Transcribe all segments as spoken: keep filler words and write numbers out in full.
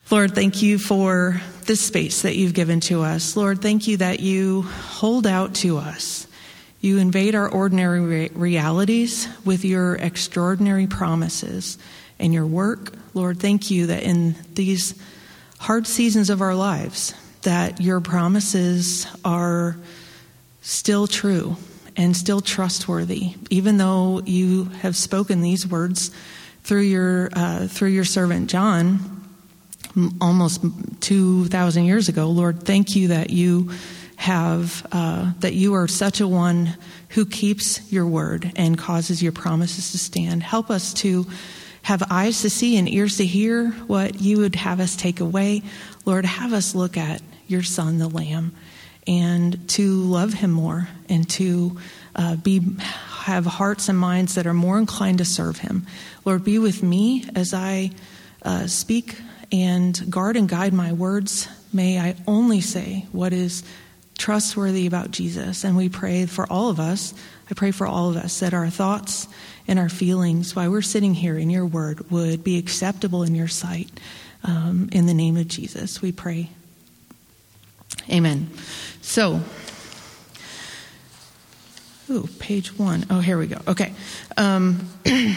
Lord, thank you for this space that you've given to us. Lord, thank you that you hold out to us. You invade our ordinary re- realities with your extraordinary promises and your work. Lord, thank you that in these hard seasons of our lives, that your promises are still true and still trustworthy, even though you have spoken these words through your uh, through your servant John almost two thousand years ago. Lord, thank you that you have, uh, that you are such a one who keeps your word and causes your promises to stand. Help us to have eyes to see and ears to hear what you would have us take away. Lord, have us look at your Son, the Lamb, and to love him more and to uh, be have hearts and minds that are more inclined to serve him. Lord, be with me as I uh, speak and guard and guide my words. May I only say what is trustworthy about Jesus. And we pray for all of us. I pray for all of us that our thoughts and our feelings while we're sitting here in your word would be acceptable in your sight. Um, in the name of Jesus, we pray. Amen. So, ooh, page one. Oh, here we go. Okay. Um,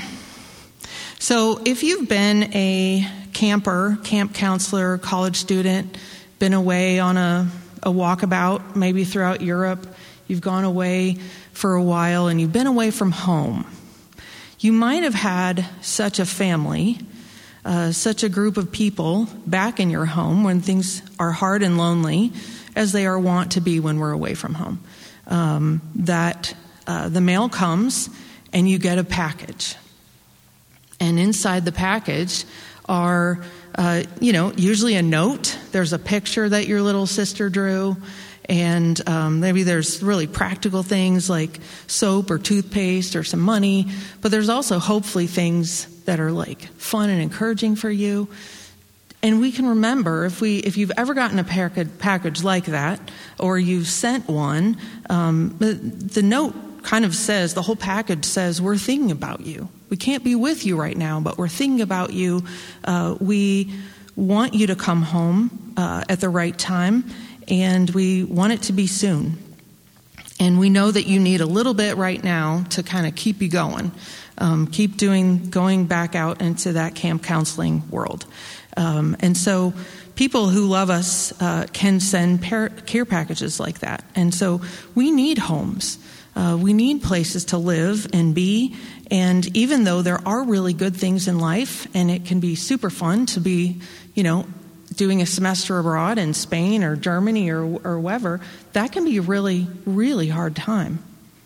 so if you've been a camper, camp counselor, college student, been away on a, a walkabout, maybe throughout Europe, you've gone away for a while and you've been away from home, you might have had such a family, uh, such a group of people back in your home when things are hard and lonely, as they are wont to be when we're away from home, um, that uh, the mail comes and you get a package. And inside the package are, uh, you know, usually a note. There's a picture that your little sister drew. And um, maybe there's really practical things like soap or toothpaste or some money. But there's also hopefully things that are like fun and encouraging for you. And we can remember, if we if you've ever gotten a package, package like that, or you've sent one, um, the, the note kind of says, the whole package says, we're thinking about you. We can't be with you right now, but we're thinking about you. Uh, we want you to come home uh, at the right time, and we want it to be soon. And we know that you need a little bit right now to kind of keep you going, um, keep doing, going back out into that camp counseling world. Um, and so people who love us uh, can send par- care packages like that. And so we need homes. Uh, we need places to live and be. And even though there are really good things in life, and it can be super fun to be, you know, doing a semester abroad in Spain or Germany or, or wherever, that can be a really, really hard time.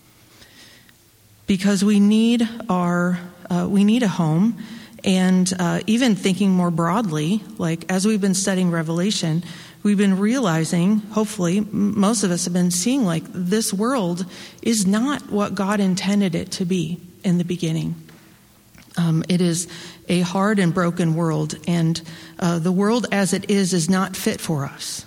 Because we need our, uh, we need a home. And uh, even thinking more broadly, like as we've been studying Revelation, we've been realizing, hopefully, most of us have been seeing like this world is not what God intended it to be in the beginning. Um, it is a hard and broken world, and uh, the world as it is is not fit for us.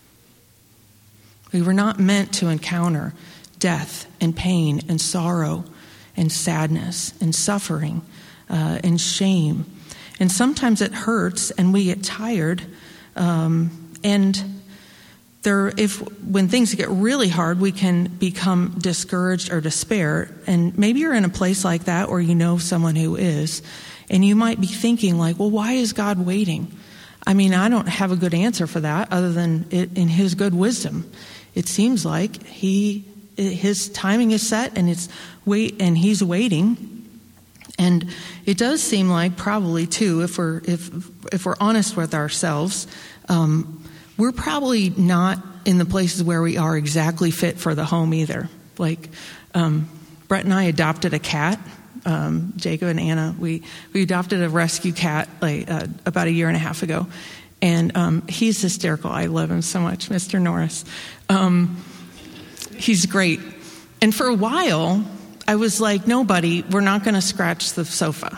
We were not meant to encounter death and pain and sorrow and sadness and suffering uh, and shame. And sometimes it hurts and we get tired. Um, and there, if when things get really hard, we can become discouraged or despair. And maybe you're in a place like that, or you know someone who is, and you might be thinking like, well, why is God waiting? I mean, I don't have a good answer for that other than it, in his good wisdom. It seems like he, his timing is set and it's wait, and he's waiting. And it does seem like probably too, if we're if if we're honest with ourselves, um, we're probably not in the places where we are exactly fit for the home either. Like um, Brett and I adopted a cat. Um, Jacob and Anna, we we adopted a rescue cat like uh, about a year and a half ago, and um, he's hysterical. I love him so much, Mister Norris. Um, he's great. And for a while, I was like, no, buddy, we're not going to scratch the sofa.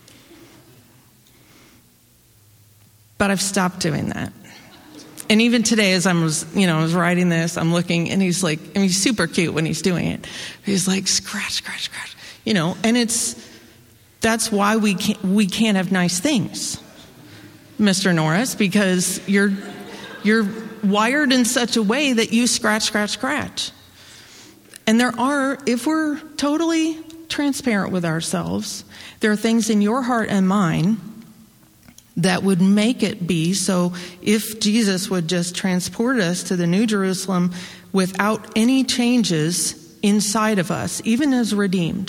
But I've stopped doing that. And even today, as I was, you know, I was writing this, I'm looking, and he's like, I mean, he's super cute when he's doing it. He's like, scratch, scratch, scratch, you know. And it's that's why we can't we can't have nice things. Mister Norris, because you're you're wired in such a way that you scratch, scratch, scratch. And there are, if we're totally transparent with ourselves, there are things in your heart and mine that would make it be so if Jesus would just transport us to the New Jerusalem without any changes inside of us, even as redeemed,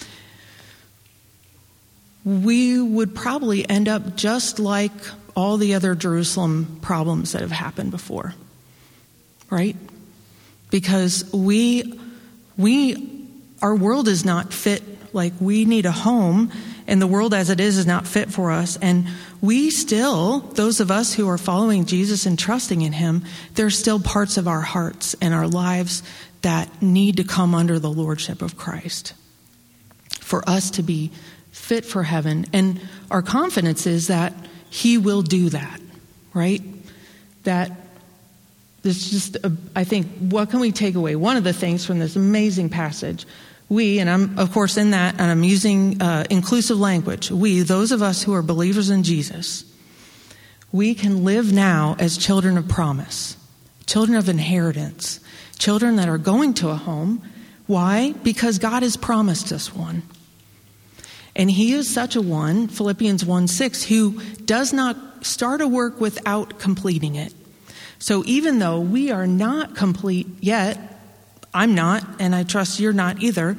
we would probably end up just like all the other Jerusalem problems that have happened before, right? Because we, we, our world is not fit. Like, we need a home, and the world as it is is not fit for us. And we still, those of us who are following Jesus and trusting in him, there's still parts of our hearts and our lives that need to come under the lordship of Christ for us to be fit for heaven. And our confidence is that he will do that, right? That this just, uh, I think, what can we take away? One of the things from this amazing passage, we, and I'm, of course, in that, and I'm using uh, inclusive language, we, those of us who are believers in Jesus, we can live now as children of promise, children of inheritance, children that are going to a home. Why? Because God has promised us one. And he is such a one, Philippians one six, who does not start a work without completing it. So even though we are not complete yet, I'm not, and I trust you're not either,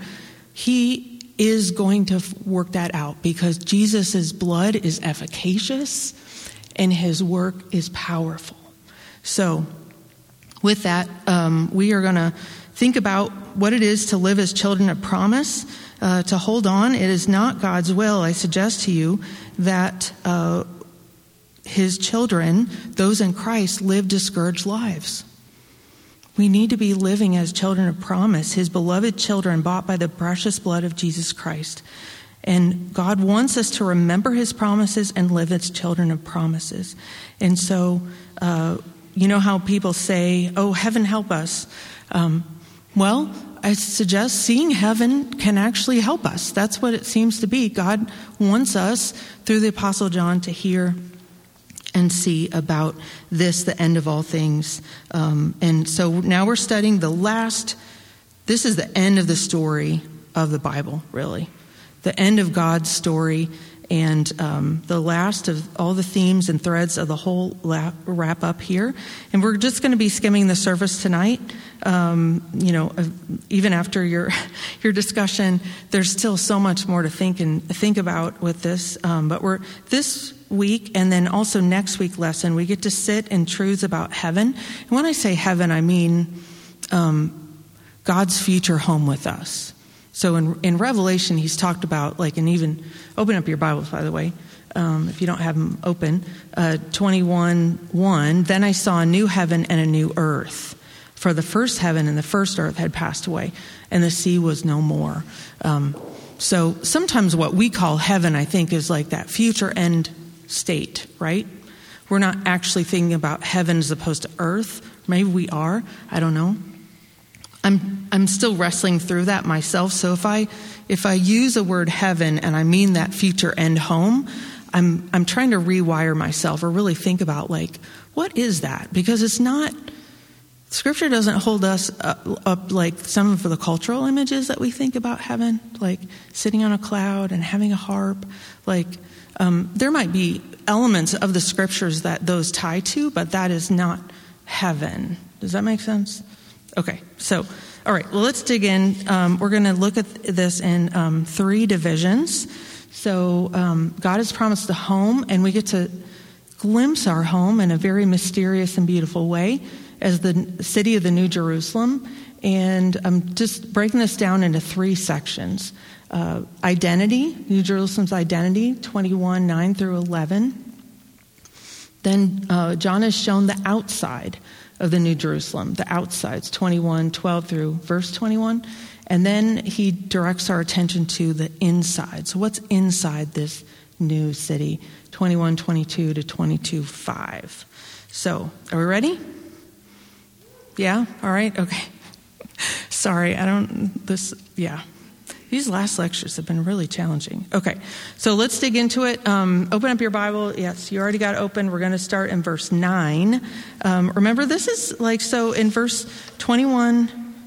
he is going to work that out because Jesus' blood is efficacious and his work is powerful. So with that, um, we are going to think about what it is to live as children of promise. Uh, to hold on, it is not God's will, I suggest to you, that uh, his children, those in Christ, live discouraged lives. We need to be living as children of promise, his beloved children bought by the precious blood of Jesus Christ. And God wants us to remember his promises and live as children of promises. And so, uh, you know how people say, oh, heaven help us. Um, well, I suggest seeing heaven can actually help us. That's what it seems to be. God wants us, through the Apostle John, to hear and see about this, the end of all things. Um, and so now we're studying the last, this is the end of the story of the Bible, really. The end of God's story and um, the last of all the themes and threads of the whole lap, wrap up here. And we're just going to be skimming the surface tonight. Um, you know, uh, even after your your discussion, there's still so much more to think and think about with this. Um, but we're this week and then also next week lesson, we get to sit in truths about heaven. And when I say heaven, I mean um, God's future home with us. So in, in Revelation, he's talked about, like, and even open up your Bibles, by the way, um, if you don't have them open, uh, twenty-one one, then I saw a new heaven and a new earth. For the first heaven and the first earth had passed away, and the sea was no more. Um, so sometimes what we call heaven, I think, is like that future end state, right? We're not actually thinking about heaven as opposed to earth. Maybe we are. I don't know. I'm I'm still wrestling through that myself. So if I if I use a word heaven and I mean that future end home, I'm I'm trying to rewire myself or really think about, like, what is that? Because it's not, Scripture doesn't hold us up, up like some of the cultural images that we think about heaven, like sitting on a cloud and having a harp. Like um, there might be elements of the Scriptures that those tie to, but that is not heaven. Does that make sense? Okay, so, all right, well, let's dig in. Um, we're going to look at this in um, three divisions. So um, God has promised a home, and we get to glimpse our home in a very mysterious and beautiful way as the city of the New Jerusalem. And I'm just breaking this down into three sections. Uh, identity, New Jerusalem's identity, twenty-one nine through eleven. Then uh, John has shown the outside of the New Jerusalem, the outsides, twenty-one twelve through verse twenty-one. And then he directs our attention to the inside. So what's inside this new city, twenty-one twenty-two to twenty-two five. So are we ready? Yeah? All right? Okay. Sorry, I don't, this, yeah. These last lectures have been really challenging. Okay, so let's dig into it. Um, open up your Bible. Yes, you already got it open. We're going to start in verse nine. Um, remember, this is like, so in verse twenty-one,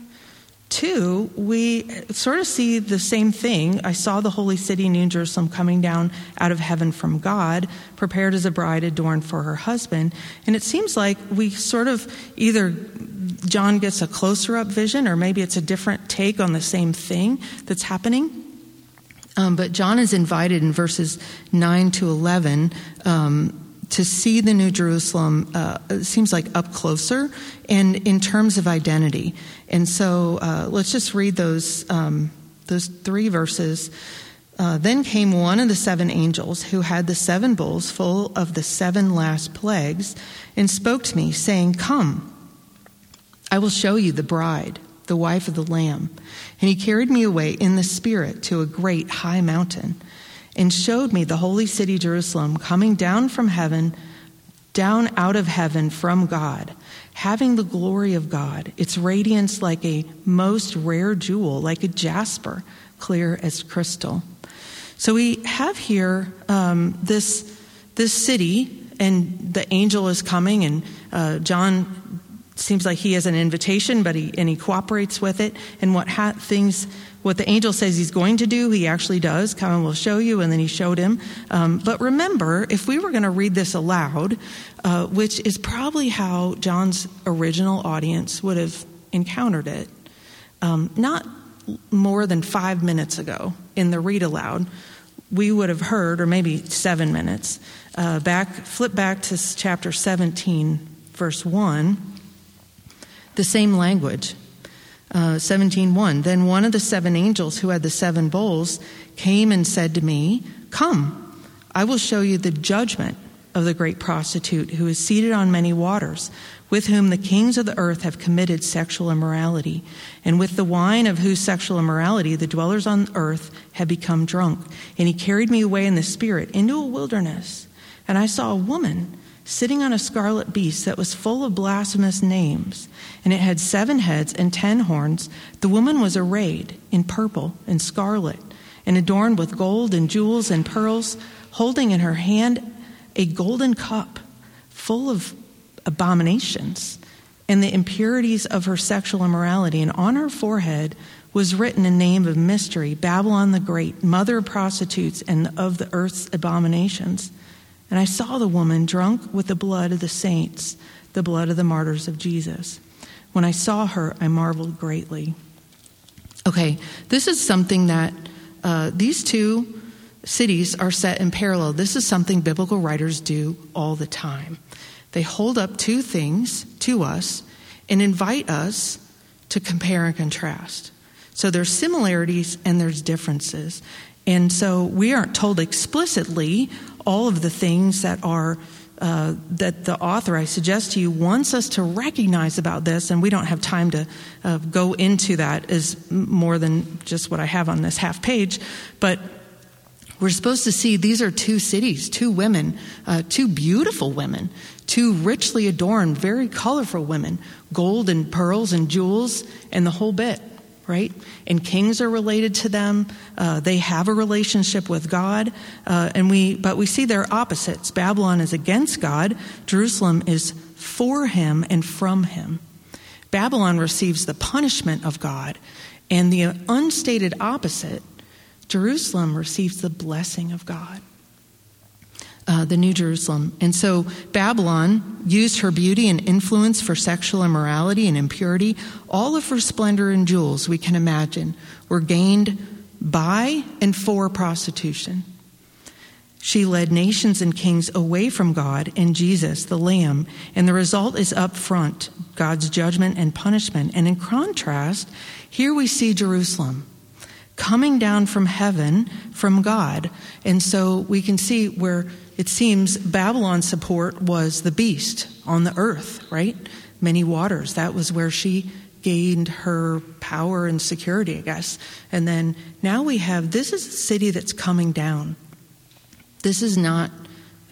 two, we sort of see the same thing. I saw the holy city, New Jerusalem, coming down out of heaven from God, prepared as a bride adorned for her husband. And it seems like we sort of either John gets a closer up vision, or maybe it's a different take on the same thing that's happening. Um, but John is invited in verses nine to eleven um, to see the New Jerusalem, uh, it seems like up closer, and in terms of identity. And so uh, let's just read those um, those three verses. Uh, then came one of the seven angels who had the seven bowls full of the seven last plagues, and spoke to me, saying, "Come, I will show you the bride, the wife of the Lamb." And he carried me away in the Spirit to a great high mountain, and showed me the holy city Jerusalem coming down from heaven, down out of heaven from God, having the glory of God, its radiance like a most rare jewel, like a jasper, clear as crystal. So we have here um, this this city, and the angel is coming, and uh, John seems like he has an invitation, but he and he cooperates with it. And what ha- things, what the angel says he's going to do, he actually does. Come and we'll show you. And then he showed him. Um, but remember, if we were going to read this aloud, uh, which is probably how John's original audience would have encountered it, um, not more than five minutes ago in the read aloud, we would have heard, or maybe seven minutes, uh, back, flip back to chapter seventeen, verse one. The same language, uh, seventeen one. Then one of the seven angels who had the seven bowls came and said to me, "Come, I will show you the judgment of the great prostitute who is seated on many waters, with whom the kings of the earth have committed sexual immorality, and with the wine of whose sexual immorality the dwellers on earth have become drunk." And he carried me away in the Spirit into a wilderness, and I saw a woman sitting on a scarlet beast that was full of blasphemous names, and it had seven heads and ten horns. The woman was arrayed in purple and scarlet, and adorned with gold and jewels and pearls, holding in her hand a golden cup full of abominations and the impurities of her sexual immorality. And on her forehead was written a name of mystery, Babylon the Great, mother of prostitutes and of the earth's abominations. And I saw the woman drunk with the blood of the saints, the blood of the martyrs of Jesus. When I saw her, I marveled greatly. Okay, this is something that uh, these two cities are set in parallel. This is something biblical writers do all the time. They hold up two things to us and invite us to compare and contrast. So there's similarities and there's differences. And so we aren't told explicitly all of the things that are uh, that the author, I suggest to you, wants us to recognize about this, and we don't have time to uh, go into that as more than just what I have on this half page, but we're supposed to see these are two cities, two women, uh, two beautiful women, two richly adorned, very colorful women, gold and pearls and jewels and the whole bit. Right? And kings are related to them. Uh, they have a relationship with God. Uh, and we, but we see their opposites. Babylon is against God. Jerusalem is for him and from him. Babylon receives the punishment of God. And the unstated opposite, Jerusalem receives the blessing of God. Uh, the New Jerusalem. And so Babylon used her beauty and influence for sexual immorality and impurity. All of her splendor and jewels, we can imagine, were gained by and for prostitution. She led nations and kings away from God and Jesus, the Lamb, and the result is up front, God's judgment and punishment. And in contrast, here we see Jerusalem coming down from heaven, from God. And so we can see where it seems Babylon's support was the beast on the earth, right? Many waters. That was where she gained her power and security, I guess. And then now we have, this is a city that's coming down. This is not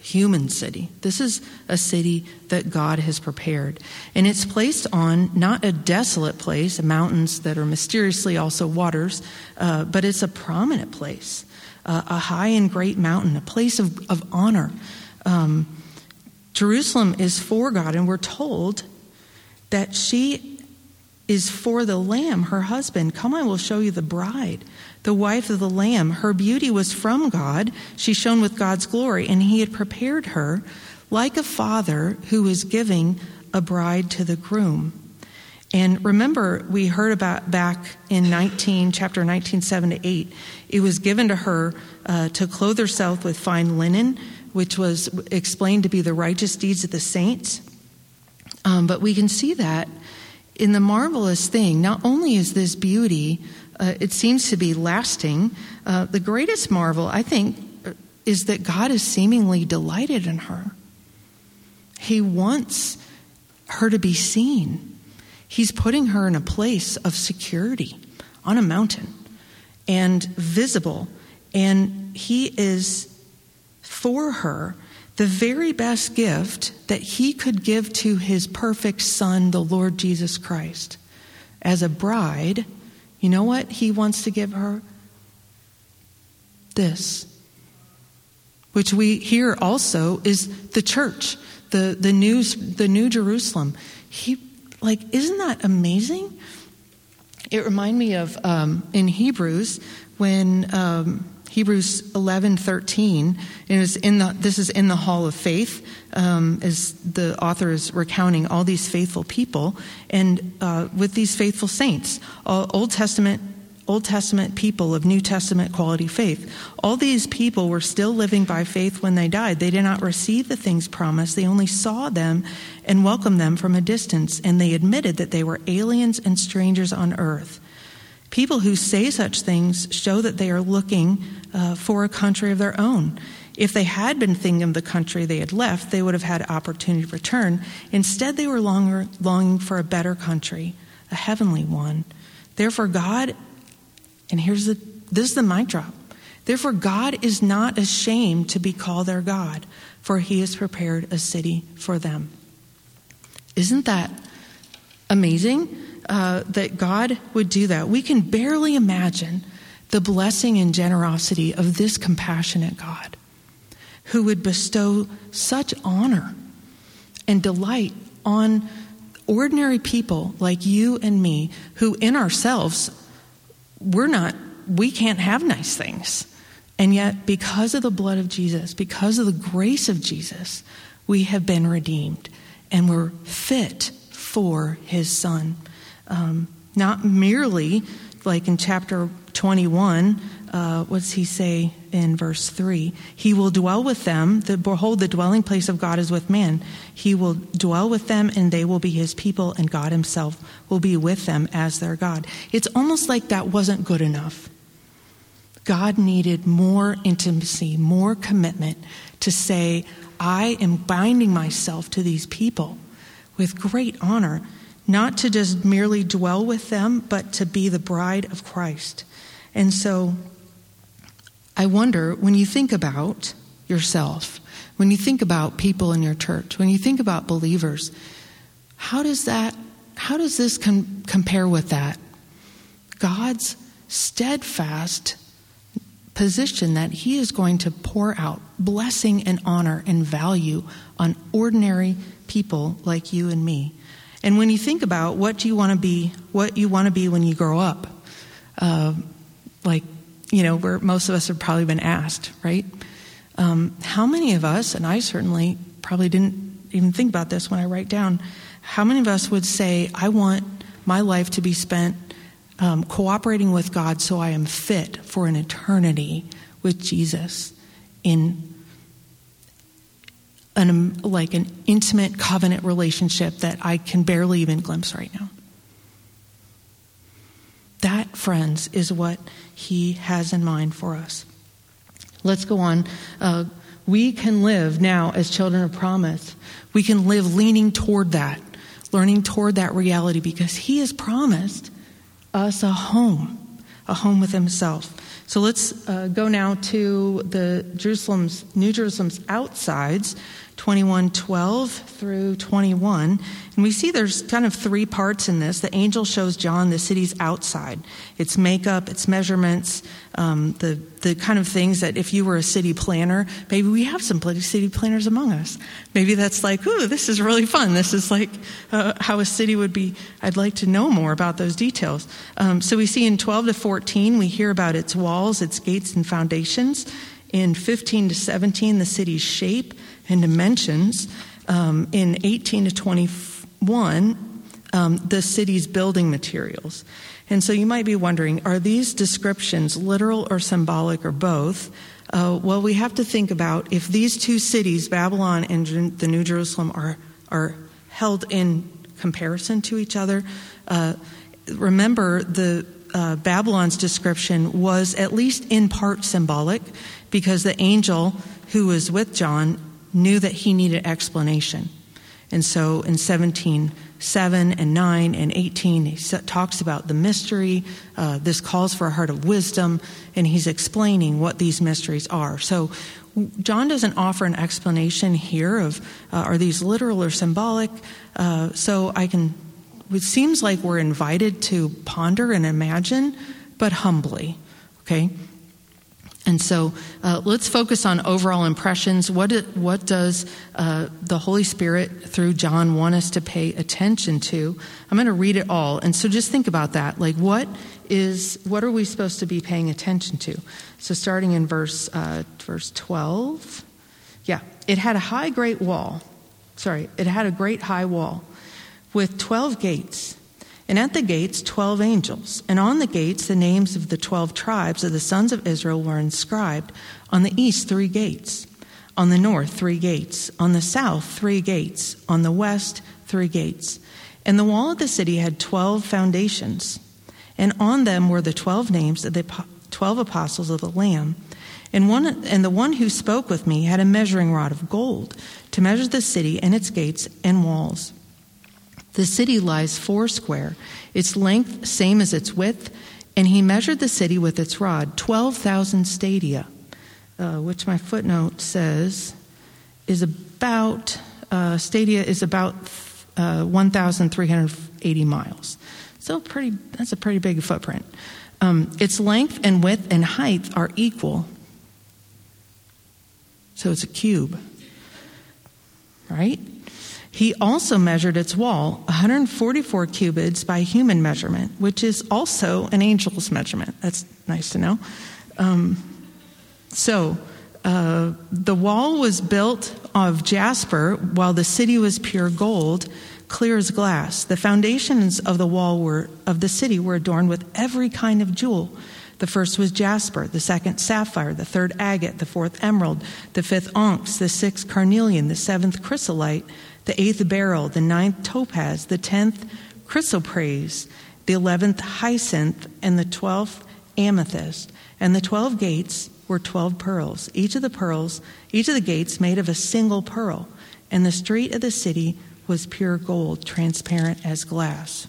human city. This is a city that God has prepared. And it's placed on not a desolate place, mountains that are mysteriously also waters, uh, but it's a prominent place, uh, a high and great mountain, a place of, of honor. Um, Jerusalem is for God, and we're told that she is for the Lamb, her husband. Come, I will show you the bride, the wife of the Lamb. Her beauty was from God. She shone with God's glory, and he had prepared her like a father who is giving a bride to the groom. And remember, we heard about back in nineteen, chapter nineteen, seven to eight, it was given to her uh, to clothe herself with fine linen, which was explained to be the righteous deeds of the saints. Um, but we can see that in the marvelous thing, not only is this beauty, uh, it seems to be lasting, uh, the greatest marvel, I think, is that God is seemingly delighted in her. He wants her to be seen. He's putting her in a place of security on a mountain and visible. And he is for her the very best gift that he could give to his perfect son, the Lord Jesus Christ. As a bride, you know what he wants to give her? This. Which we hear also is the church, the, the new, the new Jerusalem. He, like, isn't that amazing? It reminded me of um, in Hebrews when um, Hebrews eleven thirteen. It was in the. This is in the Hall of Faith, um, as the author is recounting all these faithful people, and uh, with these faithful saints, all Old Testament, Old Testament people of New Testament quality faith. All these people were still living by faith when they died. They did not receive the things promised. They only saw them and welcomed them from a distance, and they admitted that they were aliens and strangers on earth. People who say such things show that they are looking uh, for a country of their own. If they had been thinking of the country they had left, they would have had opportunity to return. Instead, they were longer, longing for a better country, a heavenly one. Therefore, God, and here's the, this is the mic drop. Therefore, God is not ashamed to be called their God, for he has prepared a city for them. Isn't that amazing? Uh, that God would do that. We can barely imagine the blessing and generosity of this compassionate God who would bestow such honor and delight on ordinary people like you and me, who in ourselves, we're not, we can't have nice things. And yet, because of the blood of Jesus, because of the grace of Jesus, we have been redeemed and we're fit for his son. Um, not merely like in chapter twenty-one, uh, what's he say in verse three? He will dwell with them. The, behold, the dwelling place of God is with man. He will dwell with them and they will be his people, and God himself will be with them as their God. It's almost like that wasn't good enough. God needed more intimacy, more commitment to say, I am binding myself to these people with great honor. Not to just merely dwell with them, but to be the bride of Christ. And so I wonder, when you think about yourself, when you think about people in your church, when you think about believers, how does that, how does this com- compare with that? God's steadfast position that he is going to pour out blessing and honor and value on ordinary people like you and me. And when you think about what do you want to be, what you want to be when you grow up, uh, like, you know, where most of us have probably been asked, right? Um, how many of us, and I certainly probably didn't even think about this when I write down, how many of us would say, I want my life to be spent um, cooperating with God so I am fit for an eternity with Jesus in An, like an intimate covenant relationship that I can barely even glimpse right now. That, friends, is what he has in mind for us. Let's go on. Uh, we can live now as children of promise. We can live leaning toward that, learning toward that reality, because he has promised us a home, a home with himself. So let's uh, go now to the Jerusalem's, New Jerusalem's outsides, twenty-one twelve through twenty-one. And we see there's kind of three parts in this. The angel shows John the city's outside, its makeup, its measurements, um, the the kind of things that if you were a city planner, maybe we have some city planners among us. Maybe that's like, ooh, this is really fun. This is like uh, how a city would be. I'd like to know more about those details. Um, so we see in twelve to fourteen, we hear about its walls, its gates and foundations. In fifteen to seventeen, the city's shape and dimensions. Um, in eighteen to twenty-one, um, the city's building materials. And so you might be wondering, are these descriptions literal or symbolic or both? Uh, well, we have to think about if these two cities, Babylon and the New Jerusalem, are are held in comparison to each other. Uh, remember, the uh, Babylon's description was at least in part symbolic, because the angel who was with John knew that he needed explanation. And so in seventeen seven and nine and eighteen, he talks about the mystery. Uh, this calls for a heart of wisdom, and he's explaining what these mysteries are. So John doesn't offer an explanation here of uh, are these literal or symbolic. Uh, so I can, it seems like we're invited to ponder and imagine, but humbly, okay? And so uh, let's focus on overall impressions. What it, what does uh, the Holy Spirit through John want us to pay attention to? I'm going to read it all. And so just think about that. Like what is, what are we supposed to be paying attention to? So starting in verse, uh, verse twelve. Yeah, it had a high great wall. Sorry, it had a great high wall with twelve gates. And at the gates, twelve angels. And on the gates, the names of the twelve tribes of the sons of Israel were inscribed. On the east, three gates. On the north, three gates. On the south, three gates. On the west, three gates. And the wall of the city had twelve foundations. And on them were the twelve names of the twelve apostles of the Lamb. And one, and the one who spoke with me had a measuring rod of gold to measure the city and its gates and walls. The city lies foursquare, its length same as its width, and he measured the city with its rod, twelve thousand stadia, uh, which my footnote says is about, uh, stadia is about uh, one thousand three hundred eighty miles. So pretty, that's a pretty big footprint. Um, its length and width and height are equal. So it's a cube, right? He also measured its wall, one hundred forty-four cubits by human measurement, which is also an angel's measurement. That's nice to know. Um, so uh, the wall was built of jasper, while the city was pure gold, clear as glass. The foundations of the wall were of the city were adorned with every kind of jewel. The first was jasper, the second sapphire, the third agate, the fourth emerald, the fifth onyx, the sixth carnelian, the seventh chrysolite, the eighth beryl, the ninth topaz, the tenth chrysoprase, the eleventh hyacinth, and the twelfth amethyst. And the twelve gates were twelve pearls. Each of the pearls, each of the gates made of a single pearl. And the street of the city was pure gold, transparent as glass.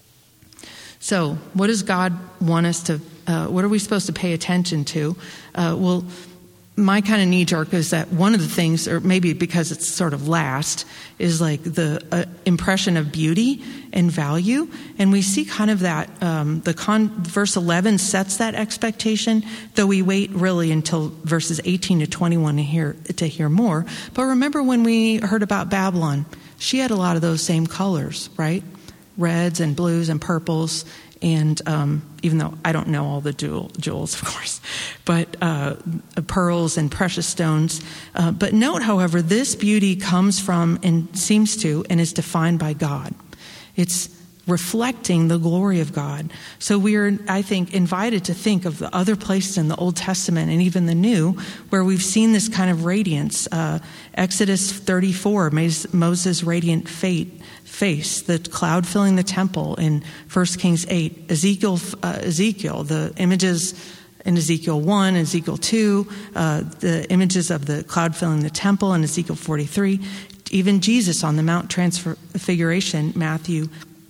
So, what does God want us to, uh, what are we supposed to pay attention to? Uh, well, my kind of knee jerk is that one of the things, or maybe because it's sort of last, is like the uh, impression of beauty and value. And we see kind of that, um, the con- verse eleven sets that expectation, though we wait really until verses eighteen to twenty-one to hear, to hear more. But remember when we heard about Babylon, she had a lot of those same colors, right? Reds and blues and purples. And um, even though I don't know all the jewel, jewels, of course, but uh, pearls and precious stones. Uh, but note, however, this beauty comes from and seems to and is defined by God. It's reflecting the glory of God. So we are, I think, invited to think of the other places in the Old Testament and even the New where we've seen this kind of radiance. Uh, Exodus thirty-four, Moses' radiant fate. face, the cloud filling the temple in First Kings eight, Ezekiel, uh, Ezekiel, the images in Ezekiel one, Ezekiel two, uh, the images of the cloud filling the temple in Ezekiel forty-three, even Jesus on the Mount Transfiguration, Matthew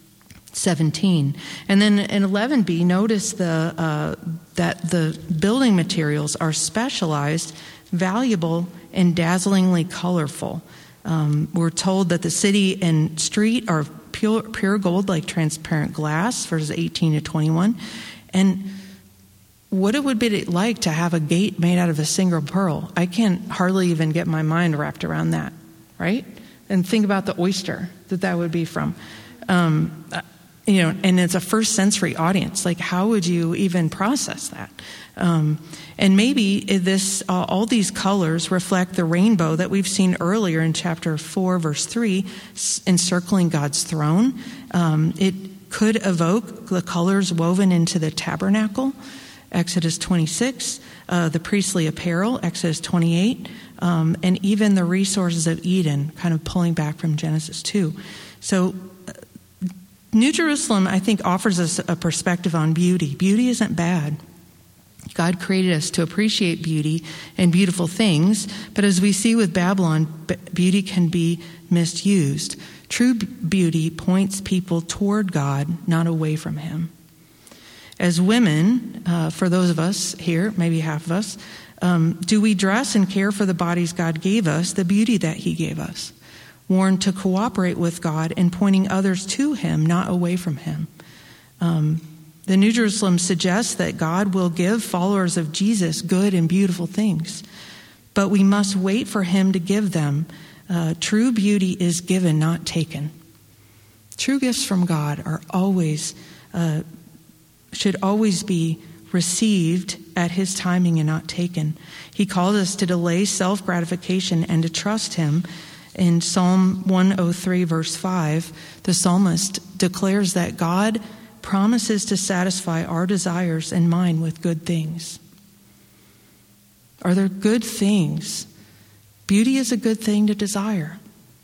seventeen. And then in eleven b, notice the uh, that the building materials are specialized, valuable, and dazzlingly colorful. Um, we're told that the city and street are pure, pure gold like transparent glass, verses eighteen to twenty-one. And what it would be like to have a gate made out of a single pearl. I can't hardly even get my mind wrapped around that, right? And think about the oyster that that would be from. Um, you know, and it's a first century audience. Like, how would you even process that? Um, and maybe this, uh, all these colors reflect the rainbow that we've seen earlier in chapter four, verse three, encircling God's throne. Um, it could evoke the colors woven into the tabernacle, Exodus twenty-six, uh, the priestly apparel, Exodus twenty-eight, um, and even the resources of Eden, kind of pulling back from Genesis two. So uh, New Jerusalem, I think, offers us a perspective on beauty. Beauty isn't bad. God created us to appreciate beauty and beautiful things, but as we see with Babylon, beauty can be misused. True beauty points people toward God, not away from Him. As women, uh, for those of us here, maybe half of us, um, do we dress and care for the bodies God gave us, the beauty that He gave us? Warned to cooperate with God in pointing others to Him, not away from Him. Um, the New Jerusalem suggests that God will give followers of Jesus good and beautiful things, but we must wait for Him to give them. Uh, true beauty is given, not taken. True gifts from God are always uh, should always be received at His timing and not taken. He calls us to delay self-gratification and to trust Him. In Psalm one oh three, verse five, the psalmist declares that God promises to satisfy our desires and mine with good things. Are there good things? Beauty is a good thing to desire.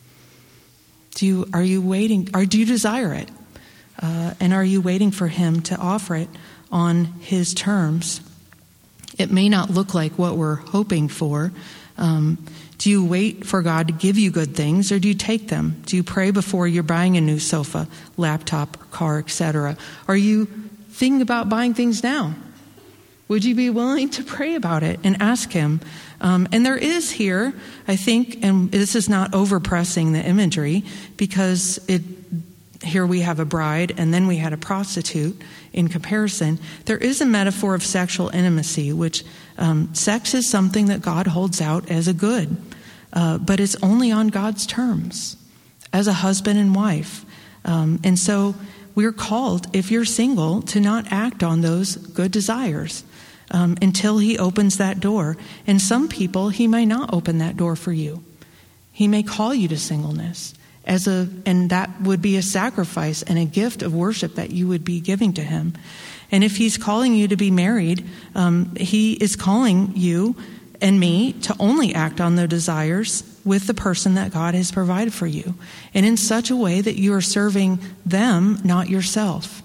Do you, are you waiting, or do you desire it? Uh, and are you waiting for Him to offer it on His terms? It may not look like what we're hoping for. Um, do you wait for God to give you good things, or do you take them? Do you pray before you're buying a new sofa, laptop, car, et cetera? Are you thinking about buying things now? Would you be willing to pray about it and ask Him? Um, and there is here, I think, and this is not overpressing the imagery, because it here we have a bride and then we had a prostitute in comparison. There is a metaphor of sexual intimacy, which um, sex is something that God holds out as a good, uh, but it's only on God's terms, as a husband and wife. Um, and so we're called, if you're single, to not act on those good desires um, until He opens that door. And some people, He may not open that door for you. He may call you to singleness. As a, and that would be a sacrifice and a gift of worship that you would be giving to Him. And if He's calling you to be married, um, He is calling you and me to only act on their desires with the person that God has provided for you, and in such a way that you are serving them, not yourself.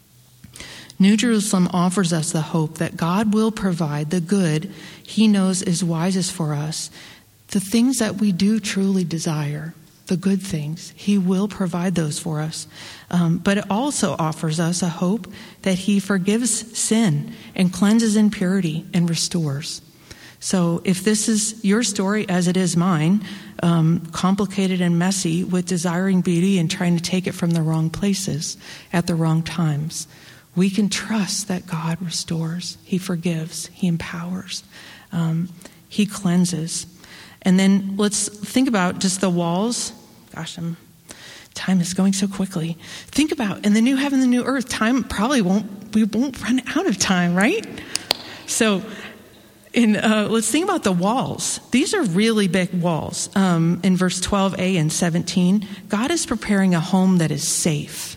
New Jerusalem offers us the hope that God will provide the good He knows is wisest for us, the things that we do truly desire. The good things. He will provide those for us. Um, but it also offers us a hope that He forgives sin and cleanses impurity and restores. So if this is your story, as it is mine, um, complicated and messy with desiring beauty and trying to take it from the wrong places at the wrong times, we can trust that God restores. He forgives. He empowers. Um, he cleanses. And then let's think about just the walls. Gosh, I'm, time is going so quickly. Think about, in the new heaven, the new earth, time probably won't, we won't run out of time, right? So in, uh, let's think about the walls. These are really big walls. Um, in verse twelve a and seventeen, God is preparing a home that is safe.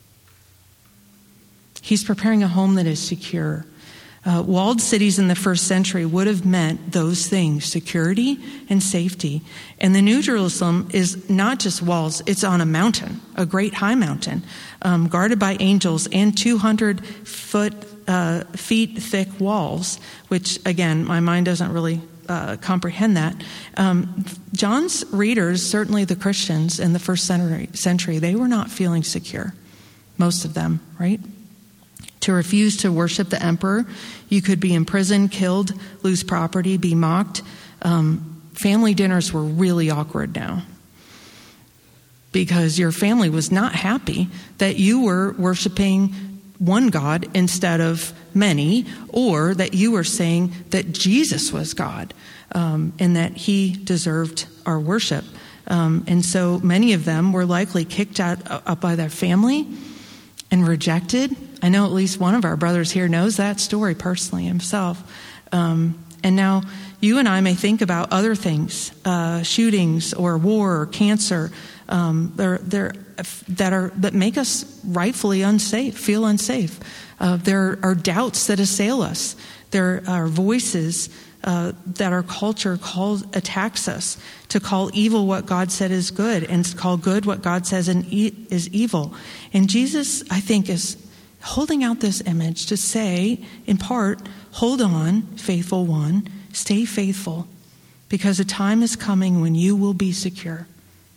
He's preparing a home that is secure. Uh, walled cities in the first century would have meant those things, security and safety. And the New Jerusalem is not just walls, it's on a mountain, a great high mountain, um, guarded by angels, and two hundred foot, uh, feet thick walls, which, again, my mind doesn't really uh, comprehend that. Um, John's readers, certainly the Christians in the first century, century, they were not feeling secure. most of them, right? To refuse to worship the emperor, you could be imprisoned, killed, lose property, be mocked. Um, family dinners were really awkward now because your family was not happy that you were worshiping one God instead of many, or that you were saying that Jesus was God, um, and that he deserved our worship. Um, and so many of them were likely kicked out uh, by their family and rejected. I know at least one of our brothers here knows that story personally himself. Um, and now you and I may think about other things, uh, shootings or war or cancer, um, they're, they're, that are that make us rightfully unsafe, feel unsafe. Uh, there are doubts that assail us. There are voices uh, that our culture calls attacks us to call evil what God said is good, and to call good what God says is evil. And Jesus, I think, is holding out this image to say, in part, hold on, faithful one, stay faithful, because a time is coming when you will be secure.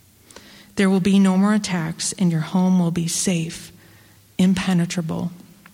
There will be no more attacks, and your home will be safe, impenetrable.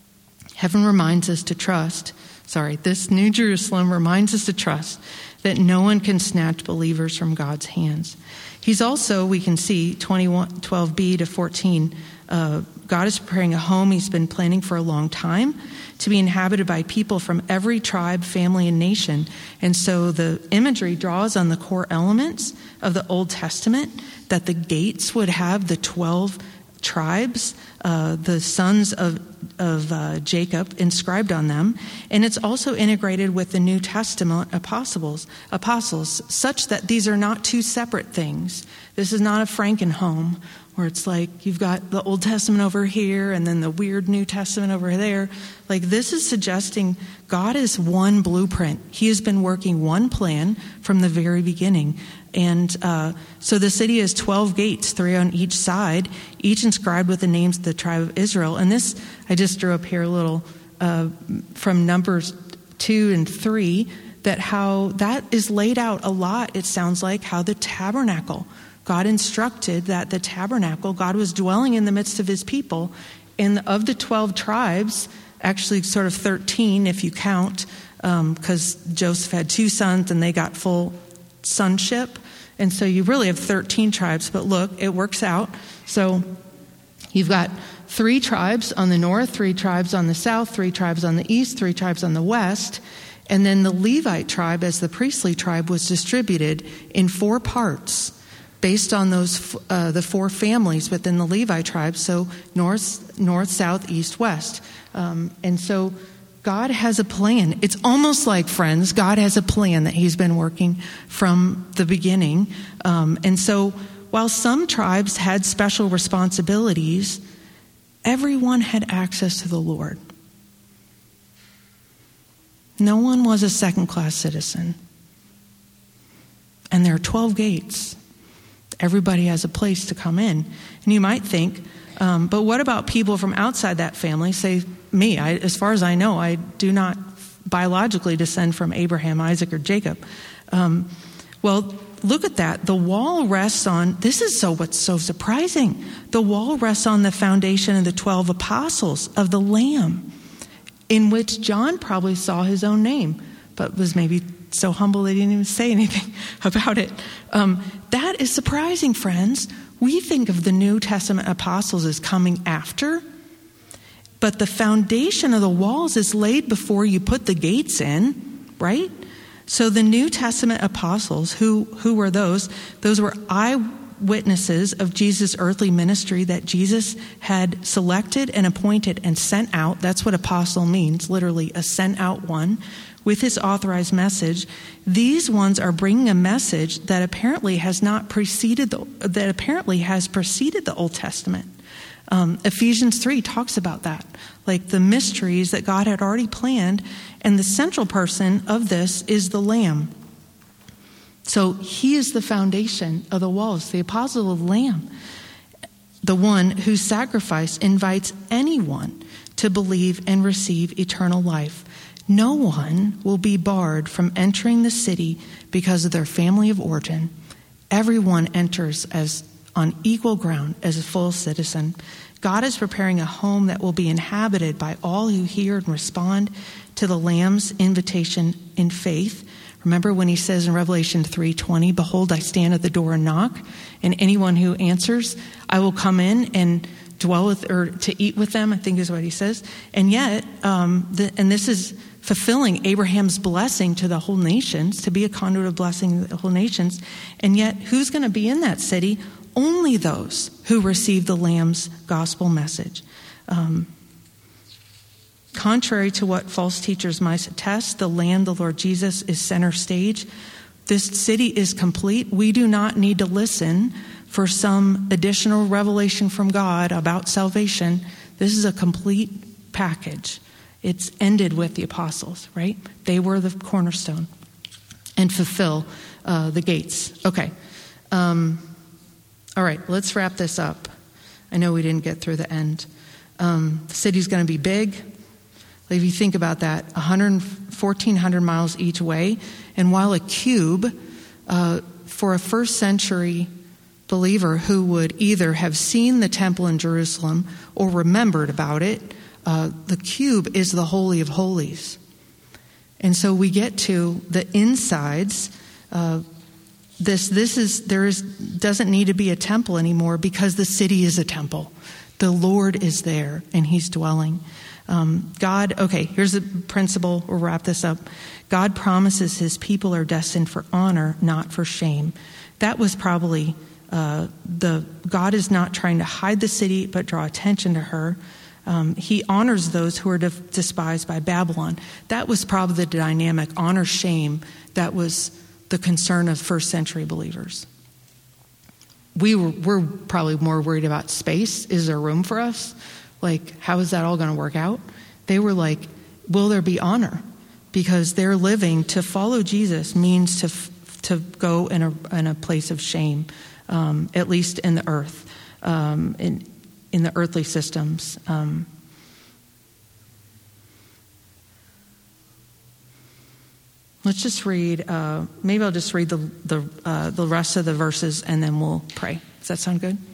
Heaven reminds us to trust, sorry, this New Jerusalem reminds us to trust that no one can snatch believers from God's hands. He's also, we can see, twenty-one, twelve b to fourteen, uh, God is preparing a home he's been planning for a long time to be inhabited by people from every tribe, family, and nation. And so the imagery draws on the core elements of the Old Testament, that the gates would have the twelve tribes, uh, the sons of, of uh, Jacob inscribed on them. And it's also integrated with the New Testament apostles, apostles, such that these are not two separate things. This is not a Frankenhome where it's like you've got the Old Testament over here and then the weird New Testament over there. Like, this is suggesting God is one blueprint. He has been working one plan from the very beginning. And uh, so the city has twelve gates, three on each side, each inscribed with the names of the tribe of Israel. And this, I just drew up here a little uh, from Numbers two and three, that how that is laid out a lot, it sounds like, how the tabernacle, God instructed that the tabernacle, God was dwelling in the midst of his people. And of the twelve tribes, actually sort of thirteen if you count, because um, Joseph had two sons and they got full sonship. And so you really have thirteen tribes. But look, it works out. So you've got three tribes on the north, three tribes on the south, three tribes on the east, three tribes on the west. And then the Levite tribe, as the priestly tribe, was distributed in four parts based on those uh, the four families within the Levi tribe. So north, north, south, east, west. Um, and so God has a plan. It's almost like, friends, God has a plan that he's been working from the beginning. Um, and so while some tribes had special responsibilities, everyone had access to the Lord. No one was a second-class citizen. And there are twelve gates. Everybody has a place to come in. And you might think, um, but what about people from outside that family? Say, me. I, as far as I know, I do not biologically descend from Abraham, Isaac, or Jacob. Um, well, look at that. The wall rests on, this is so what's so surprising. The wall rests on the foundation of the twelve apostles of the Lamb, in which John probably saw his own name, but was maybe so humble they didn't even say anything about it. Um, that is surprising, friends. We think of the New Testament apostles as coming after, but the foundation of the walls is laid before you put the gates in, right? So the New Testament apostles, who, who were those? Those were eyewitnesses of Jesus' earthly ministry that Jesus had selected and appointed and sent out. That's what apostle means, literally a sent out one, with his authorized message. These ones are bringing a message that apparently has not preceded the, that apparently has preceded the Old Testament. Um, Ephesians three talks about that, like the mysteries that God had already planned, and the central person of this is the Lamb. So he is the foundation of the walls, the apostle of the Lamb, the one whose sacrifice invites anyone to believe and receive eternal life. No one will be barred from entering the city because of their family of origin. Everyone enters as on equal ground as a full citizen. God is preparing a home that will be inhabited by all who hear and respond to the Lamb's invitation in faith. Remember when he says in Revelation three twenty, "Behold, I stand at the door and knock, and anyone who answers, I will come in and dwell with, or to eat with them," I think is what he says. And yet, um, the, and this is fulfilling Abraham's blessing to the whole nations, to be a conduit of blessing to the whole nations. And yet, who's going to be in that city? Only those who receive the Lamb's gospel message. Um, contrary to what false teachers might attest, the Lamb, the Lord Jesus, is center stage. This city is complete. We do not need to listen for some additional revelation from God about salvation. This is a complete package. It's ended with the apostles, right? They were the cornerstone and fulfill uh, the gates. Okay. Um, all right, let's wrap this up. I know we didn't get through the end. Um, the city's going to be big. If you think about that, fourteen hundred miles each way. And while a cube, uh, for a first century believer who would either have seen the temple in Jerusalem or remembered about it, uh, the cube is the Holy of Holies. And so we get to the insides. Uh, this this is there is doesn't need to be a temple anymore because the city is a temple. The Lord is there and he's dwelling. Um, God, okay, here's a principle. We'll wrap this up. God promises his people are destined for honor, not for shame. That was probably uh, the, God is not trying to hide the city, but draw attention to her. Um, he honors those who are de- despised by Babylon. That was probably the dynamic, honor, shame. That was the concern of first century believers. We were, we're probably more worried about space. Is there room for us? Like, how is that all going to work out? They were like, will there be honor? Because they're living, to follow Jesus means to to go in a in a place of shame, um, at least in the earth, um, in in the earthly systems. Um, let's just read. Uh, maybe I'll just read the the uh, the rest of the verses and then we'll pray. Does that sound good?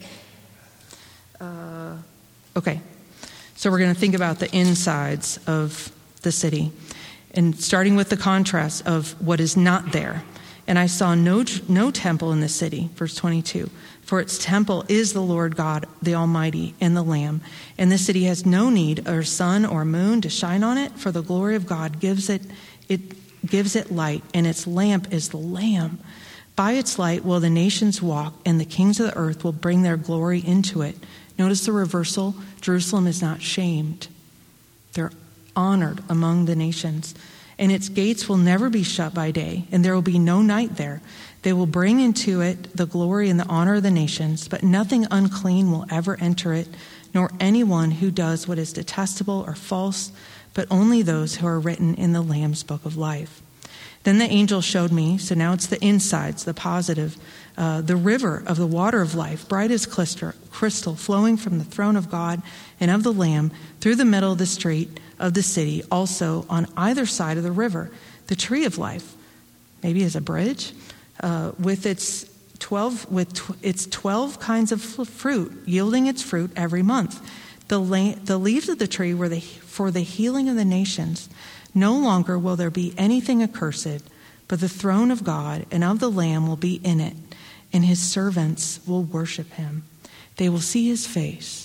Uh, okay. So we're going to think about the insides of the city. And starting with the contrast of what is not there. And I saw no no temple in the city, verse twenty-two. For its temple is the Lord God, the Almighty, and the Lamb. And the city has no need of sun or moon to shine on it, for the glory of God gives it it gives it light, and its lamp is the Lamb. By its light will the nations walk, and the kings of the earth will bring their glory into it. Notice the reversal. Jerusalem is not shamed. They're honored among the nations. And its gates will never be shut by day, and there will be no night there. They will bring into it the glory and the honor of the nations, but nothing unclean will ever enter it, nor anyone who does what is detestable or false, but only those who are written in the Lamb's book of life. Then the angel showed me, so now it's the insides, the positive, uh, the river of the water of life, bright as crystal, flowing from the throne of God and of the Lamb through the middle of the street of the city, also on either side of the river. The tree of life, maybe as a bridge, uh, with its twelve with tw- its twelve kinds of fruit, yielding its fruit every month. The la- the leaves of the tree were the, for the healing of the nations. No longer will there be anything accursed, but the throne of God and of the Lamb will be in it, and his servants will worship him. They will see his face,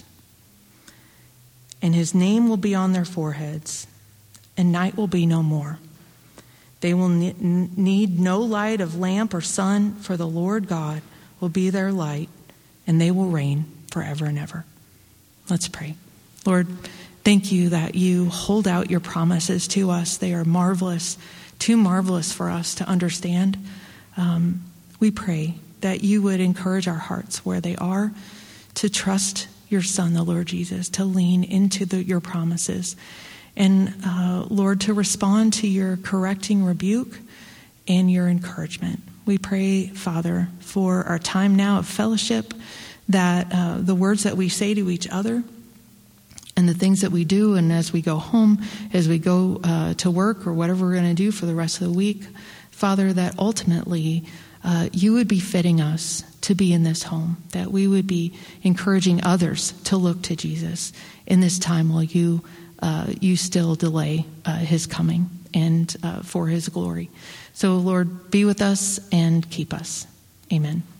and his name will be on their foreheads, and night will be no more. They will ne- need no light of lamp or sun, for the Lord God will be their light, and they will reign forever and ever. Let's pray. Lord, thank you that you hold out your promises to us. They are marvelous, too marvelous for us to understand. Um, we pray that you would encourage our hearts where they are to trust your Son, the Lord Jesus, to lean into the, your promises. And, uh, Lord, to respond to your correcting rebuke and your encouragement. We pray, Father, for our time now of fellowship, that uh, the words that we say to each other and the things that we do, and as we go home, as we go uh, to work or whatever we're going to do for the rest of the week, Father, that ultimately uh, you would be fitting us to be in this home, that we would be encouraging others to look to Jesus in this time while you uh, you still delay uh, his coming and uh, for his glory. So, Lord, be with us and keep us. Amen.